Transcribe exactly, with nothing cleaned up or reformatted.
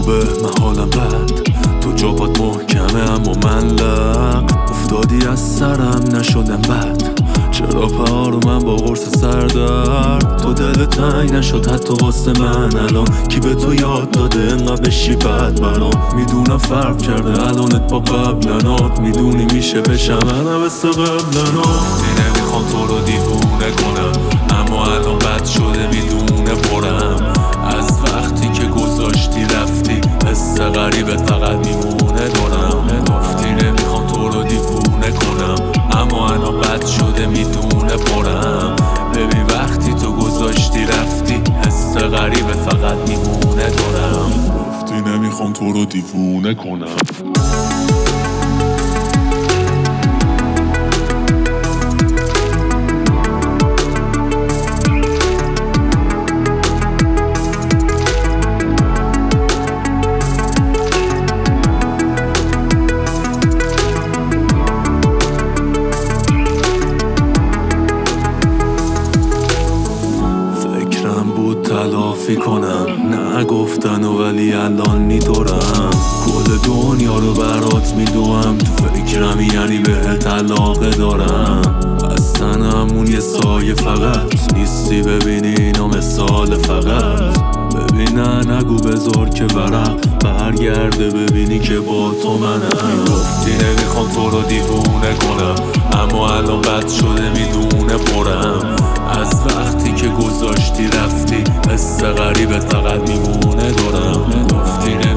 خوبه من حالم بد، تو جاپات محکمه اما من لق افتادی از سرم نشدم بد. چرا پا رو من با قرص سردرد، تو دل تنگ نشد حتی واسه من الان؟ کی به تو یاد داده انقدر بشی بد برام؟ میدونم فرق کرده الانت با قبلنات، میدونی میشه بشم من مثل قبلنات. نمیخوام تو رو دیوونه کنم اما الان بد شده میدونه برم. از وقتی که گذاشتی رفتی حس غریبت فقط میمونه دارم. گفتی نمیخوام تو رو دیوونه کنم اما الان بد شده میدونه برم. ببین وقتی تو گذاشتی رفتی حس غریبت فقط میمونه دارم. گفتی نمیخوام تو رو دیوونه کنم. تلافی کنم نگفتن و ولی الان میدورم. کل دنیا رو برات میدوم، تو فکرم یعنی به طلاقه دارم. از تنمون یه سایه فقط نیستی، ببینی اینا مثال فقط. ببین نه نگو بذار که ورق برگرده ببینی که با تو منم. گفتی نمیخوام تو رو دیوونه کنم اما الان بد شده میدونه برم. از وقتی که گذاشتی رفتی حس غریبت فقط میمونه دارم. گفتی